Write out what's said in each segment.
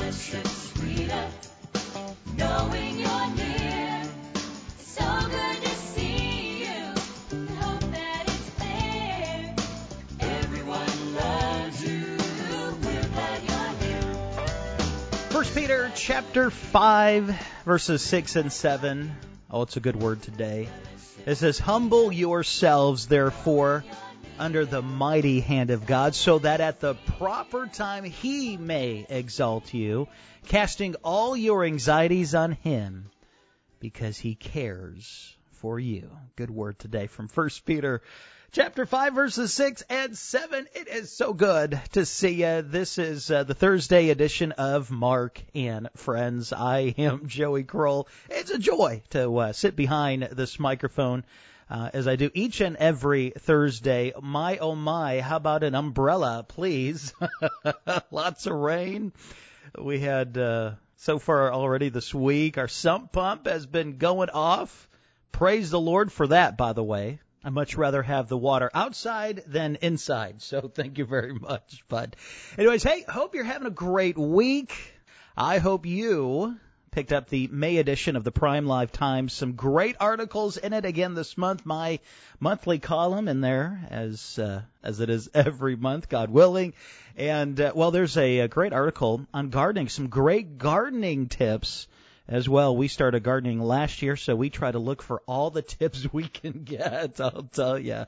First Peter chapter 5, verses 6 and 7. Oh, it's a good word today. It says, "Humble yourselves, therefore, under the mighty hand of God, so that at the proper time He may exalt you, casting all your anxieties on Him, because He cares for you." Good word today from First Peter chapter 5, verses 6 and 7. It is so good to see you. This is the Thursday edition of Mark and Friends. I am Joey Kroll. It's a joy to sit behind this microphone as I do each and every Thursday. My, oh my, how about an umbrella, please? Lots of rain. We had, so far already this week, our sump pump has been going off. Praise the Lord for that, by the way. I'd much rather have the water outside than inside, so thank you very much. But anyways, hey, hope you're having a great week. I hope you picked up the May edition of the Prime Live Times. Some great articles in it again this month. My monthly column in there, as it is every month, God willing. And, well, there's a great article on gardening, some great gardening tips as well. We started gardening last year, so we try to look for all the tips we can get, I'll tell you.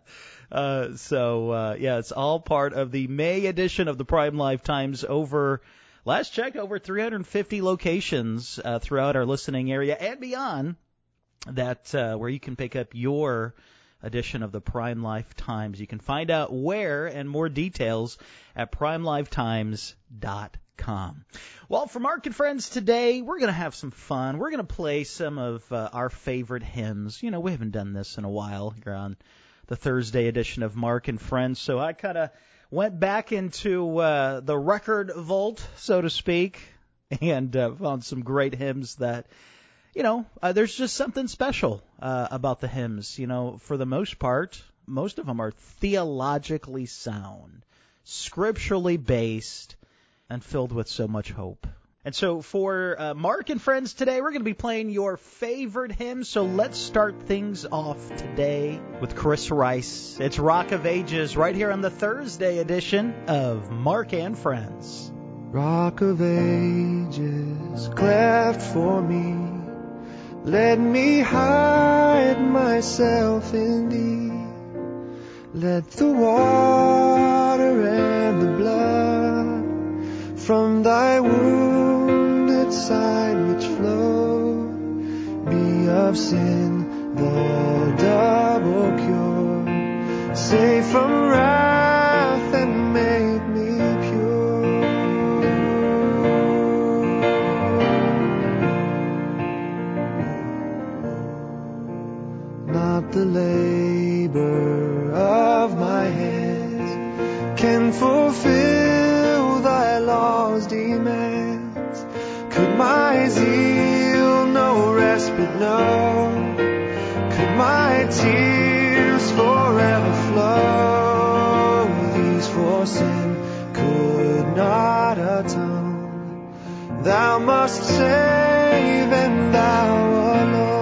Yeah, it's all part of the May edition of the Prime Live Times. Last check, over 350 locations throughout our listening area and beyond that where you can pick up your edition of the Prime Life Times. You can find out where and more details at primelifetimes.com. Well, for Mark and Friends today, we're going to have some fun. We're going to play some of our favorite hymns. You know, we haven't done this in a while here on the Thursday edition of Mark and Friends, so I kind of went back into the record vault, so to speak, and found some great hymns that, you know, there's just something special about the hymns. You know, for the most part, most of them are theologically sound, scripturally based, and filled with so much hope. And so for Mark and Friends today, we're going to be playing your favorite hymns. So let's start things off today with Chris Rice. It's Rock of Ages right here on the Thursday edition of Mark and Friends. Rock of Ages, cleft for me, let me hide myself in thee. Let the water and the blood from thy wounded side which flow be of sin the double cure, save from wrath and make me pure. Not the labor of my hands can fulfill thy law's demands. Could my zeal no respite know? Could my tears forever flow? These for sin could not atone. Thou must save, and thou alone.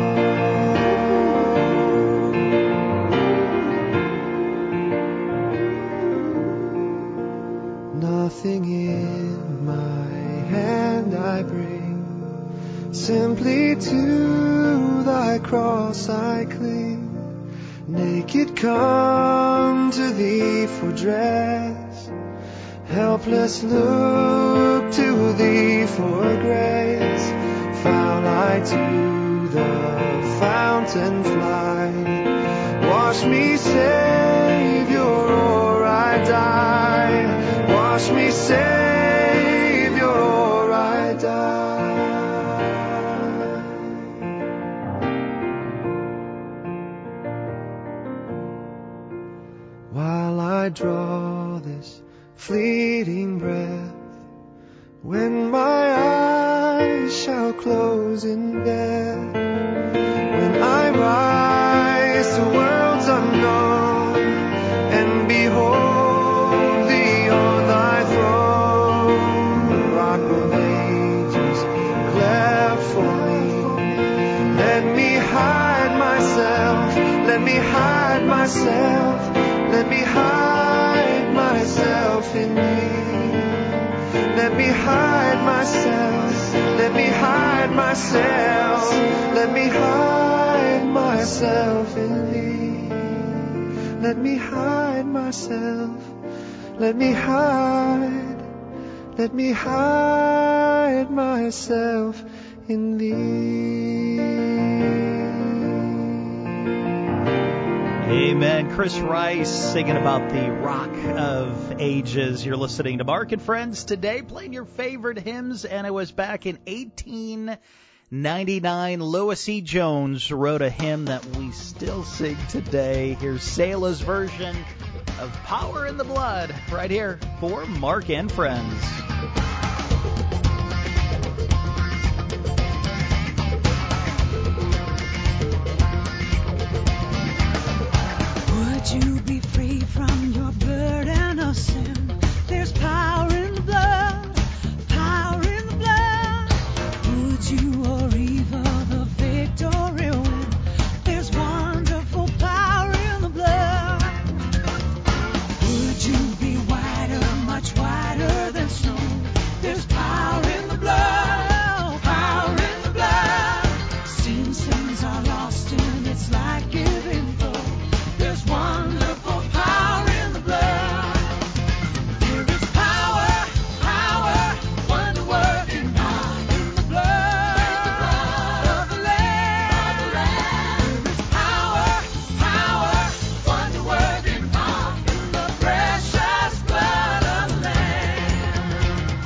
Nothing in my hand I bring, simply to thy cross I cling. Naked come to thee for dress, helpless look to thee for grace. Foul I to the fountain fly, wash me, Savior, or I die. Wash me, Savior, or I die. While I draw this fleeting breath, when my eyes shall close in death, when I rise to worlds unknown and behold Rock of myself. Let me hide myself in thee. Let me hide myself. Let me hide myself. Let me hide myself in thee. Let me hide myself. Let me hide. Let me hide myself in thee. Amen. Chris Rice singing about the Rock of Ages. You're listening to Mark and Friends today, playing your favorite hymns, and it was back in 1899. Louis E. Jones wrote a hymn that we still sing today. Here's Selah's version of Power in the Blood right here for Mark and Friends. Would you be free from your burden of sin? There's power in the blood, power in the blood. Would you or evil the victory win? There's wonderful power in the blood. Would you be whiter, much whiter than snow? There's power in the blood, power in the blood. Sins are lost and it's like giving flow. There's wonderful power in the blood. There is power, power, wonder working power in the blood of the Lamb. There is power, power, wonder working power in the precious blood of the Lamb.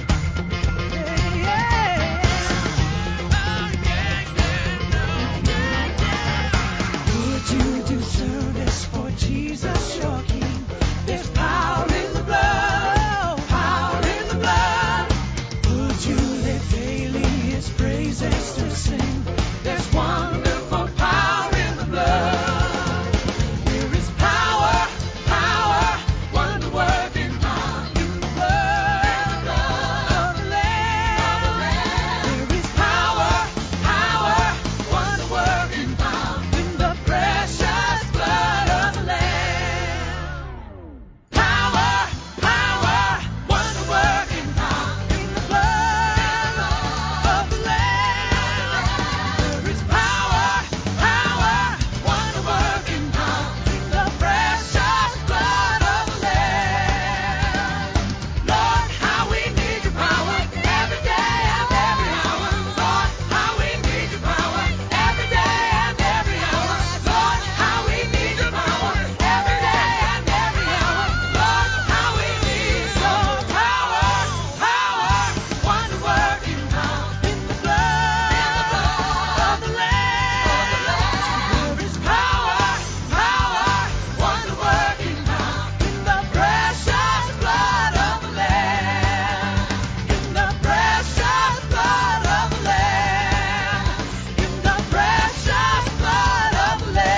Would you do service for Jesus, your King? There's power in the blood, power in the blood. Would you live daily His praises to sing? There's wonderful power in the blood. There is power, power, wonder working power in the blood of the Lamb. There is power, power, wonder working power in the precious blood of the Lamb. Power, power, wonder working power in the blood of the Lamb. There is power, power, wonder working power in the precious blood of the Lamb. Lord, how we need your power every day and every hour. Lord, how we need your power every day and every hour. Lord, how we need your power every day and every hour. Lord, how we need your power, power, wonder working power in the blood of the Lamb. There is power, power, wonder working power in the precious blood of the Lamb. In the precious blood of the Lamb. In the precious blood of the Lamb.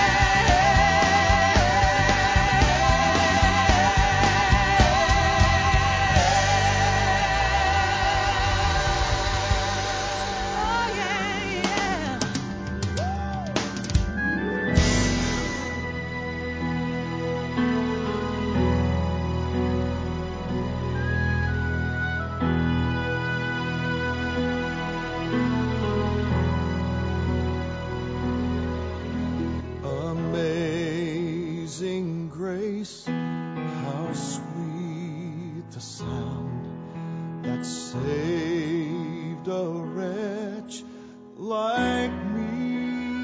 Oh, yeah, yeah. Amazing grace, how sweet the sound that saved a wretch like me.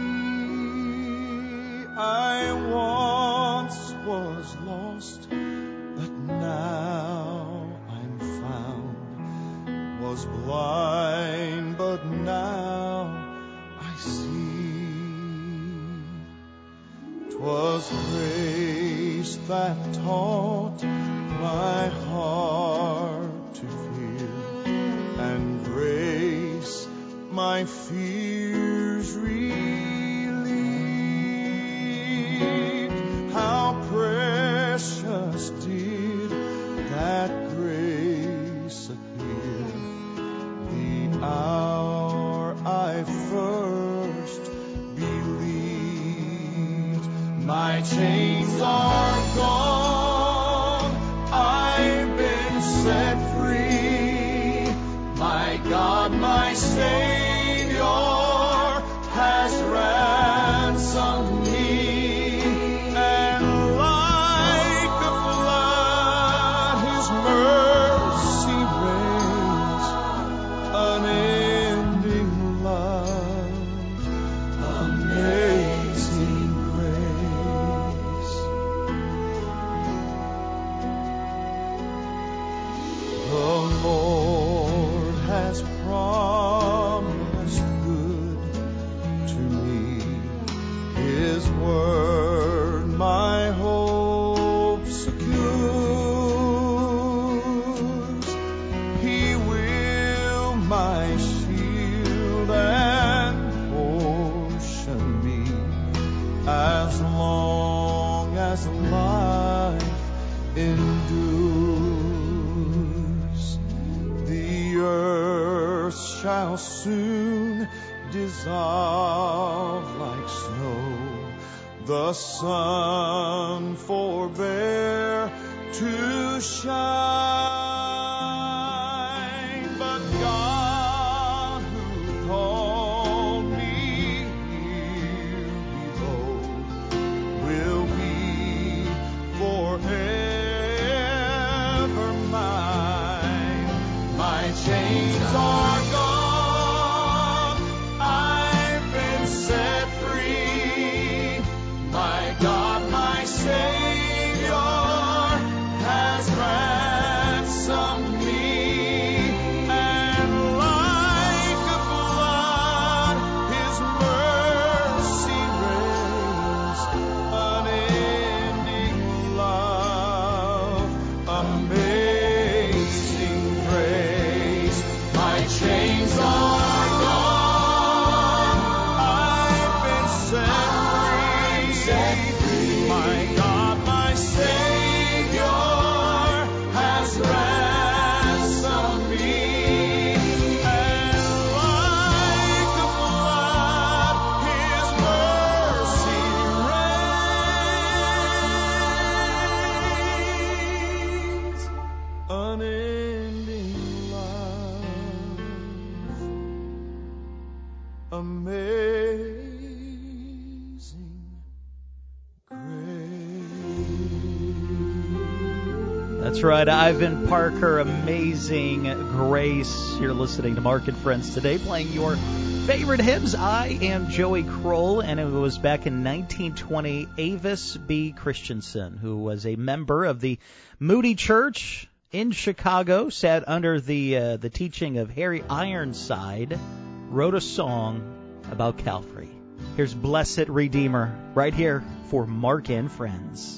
I once was lost, but now I'm found. Was blind, but now I see. 'Twas grace that taught my heart to fear, and grace my fears relieved. How precious did that grace appear the hour I first believed. My chains are gone, I've been set free. My God, my Savior has ransomed me, and like a flood His mercy reigns, unending love, amazing grace. The Lord has promised good to me. His word my hope secures. He will my shield and portion be, as long as life endures. The earth shall soon dissolve like snow. The sun forbear to shine, but God who called me here below will be forever mine. My chains are gone, I've been set free. My God, my Savior has ransomed me, and like a flood His mercy reigns, unending love, amazing grace. My chains are gone, I've been set free. My God, my Savior has ransomed me, and like a flood His mercy reigns, unending love, amazing grace. That's right, Ivan Parker, Amazing Grace. You're listening to Mark and Friends today, playing your favorite hymns. I am Joey Kroll, and it was back in 1920, Avis B. Christensen, who was a member of the Moody Church in Chicago, sat under the teaching of Harry Ironside, wrote a song about Calvary. Here's Blessed Redeemer, right here for Mark and Friends.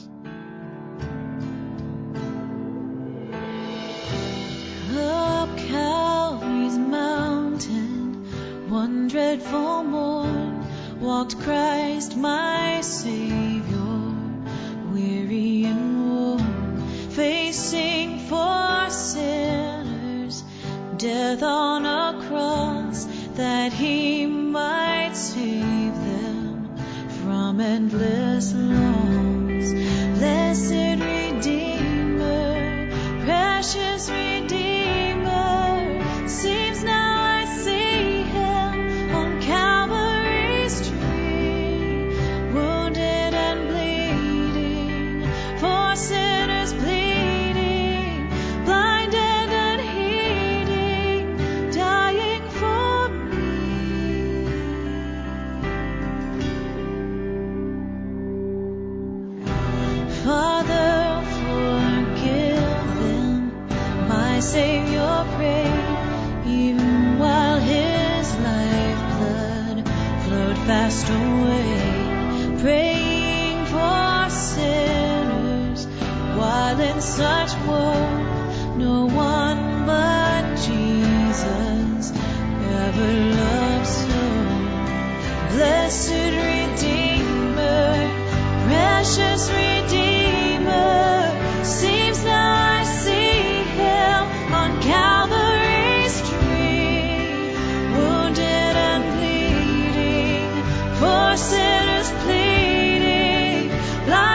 Up Calvary's mountain, one dreadful morn, walked Christ my Savior, weary and worn, facing for sinners, death on a cross, that He might save them from endless loss. Blessed Redeemer, precious Redeemer, seems now I see Him on Calvary's tree, wounded and bleeding, for sinners pleading, blinded and heeding, dying for me. Father, forgive them, my Savior prayed, even while His lifeblood flowed fast away, praying for sinners, while in such woe, no one but Jesus ever loved so. Blessed Redeemer, precious Redeemer, seems now I see Him on Calvary's tree, wounded and bleeding, for sinners pleading, blind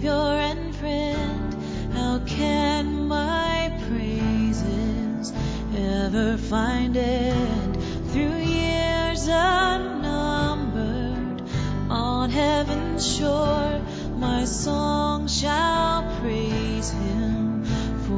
Savior and friend, how can my praises ever find end? Through years unnumbered, on heaven's shore, my song shall praise Him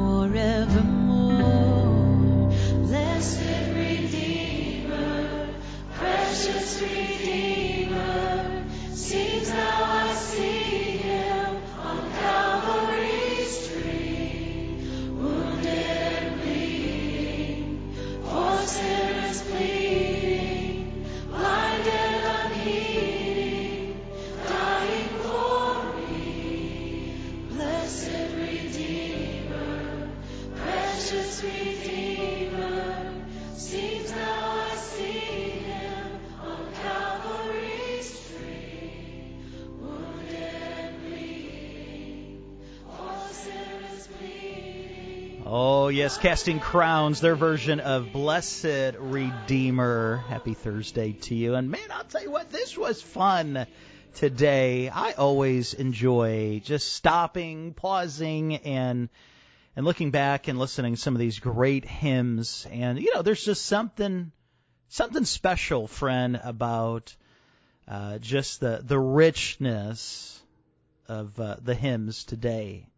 forevermore. Blessed Redeemer, precious Redeemer, seems now I see Him on Calvary's tree, wounded and bleeding, for sinners pleading, blind and unheeding, dying for me. Blessed Redeemer, precious Redeemer, seems now I see Him on Calvary's tree, wounded and bleeding, for sinners bleeding. Oh, yes, Casting Crowns, their version of Blessed Redeemer. Happy Thursday to you. And man, I'll tell you what, this was fun today. I always enjoy just stopping, pausing, and looking back and listening to some of these great hymns. And, you know, there's just something special, friend, about just the richness of the hymns today.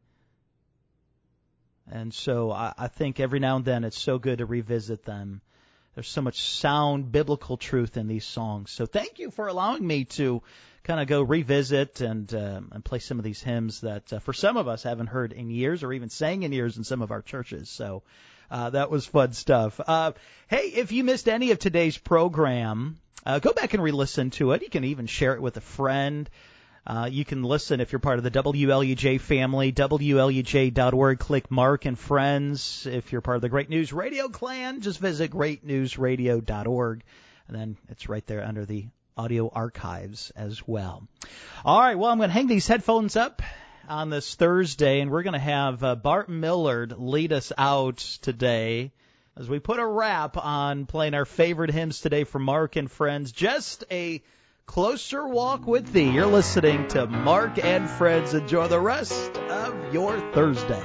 And so I think every now and then it's so good to revisit them. There's so much sound biblical truth in these songs. So thank you for allowing me to kind of go revisit and play some of these hymns that for some of us haven't heard in years or even sang in years in some of our churches. So that was fun stuff. Hey, if you missed any of today's program, go back and re-listen to it. You can even share it with a friend. You can listen if you're part of the WLUJ family, WLUJ.org. Click Mark and Friends. If you're part of the Great News Radio clan, just visit greatnewsradio.org. And then it's right there under the audio archives as well. All right, well, I'm going to hang these headphones up on this Thursday, and we're going to have Bart Millard lead us out today as we put a wrap on playing our favorite hymns today from Mark and Friends. Just a closer walk with Thee. You're listening to Mark and Friends. Enjoy the rest of your Thursday.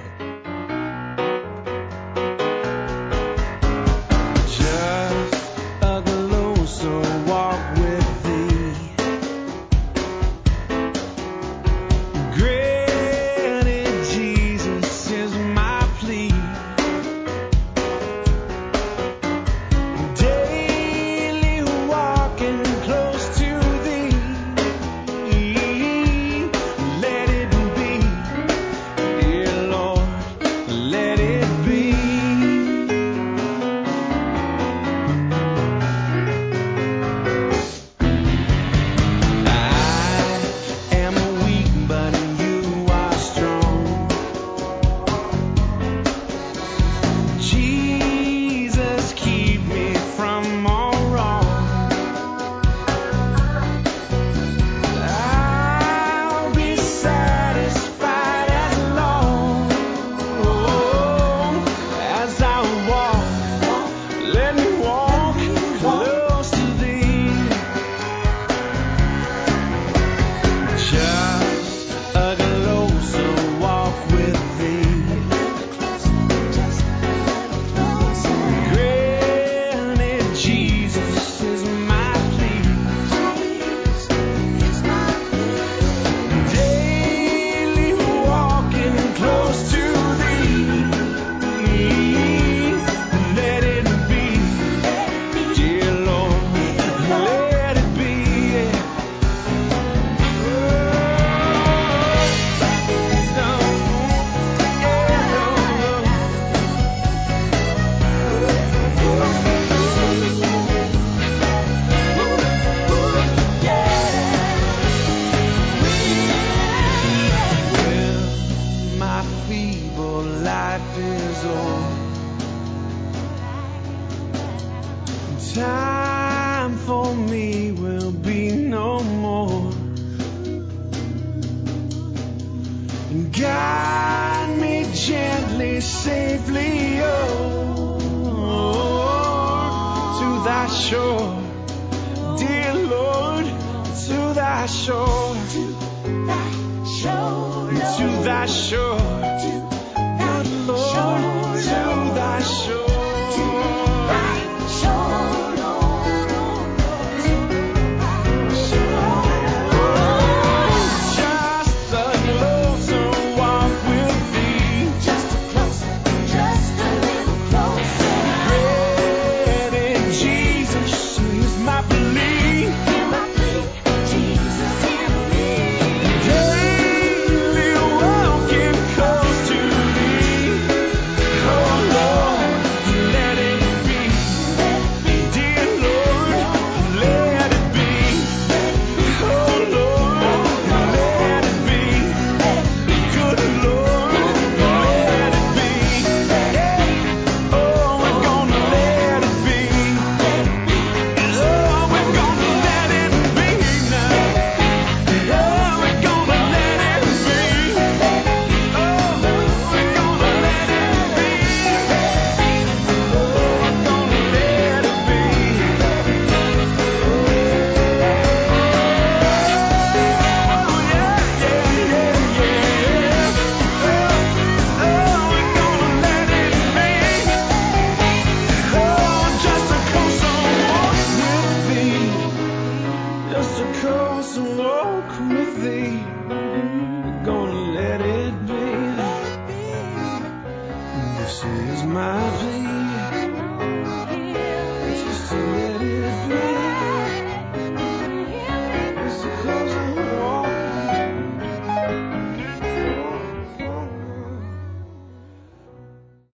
Just a closer walk with Thee. Granted, Jesus is my plea. Daily walking close to Thee. Let it be, dear Lord, let it be. I am weak, but You are strong. Jesus, keep me from all wrong. I'll be satisfied as long as I walk. Let me walk close to Thee. Just a closer walk with Thee. Granted, Jesus is my plea. Daily walking close to Thee. Let it be, dear Lord, let it be. When my feeble life is o'er, time for me will be no more. Guide me gently, safely, to Thy shore, dear Lord, to Thy shore. to thy shore. Good Lord, to thy shore. Just a closer walk with thee. Bread in Jesus is my belief. Daily walking close to thee. Oh Lord, let it be. Dear Lord, let it be. Oh Lord, let it be. Good Lord, let it be. Oh, we're gonna let it be. Oh, we're gonna let it be now. Oh, we're gonna let it be. Oh, we're gonna let it be. Oh, we're gonna let it be. Just a closer walk with thee. We're gonna let it be. This is my plea.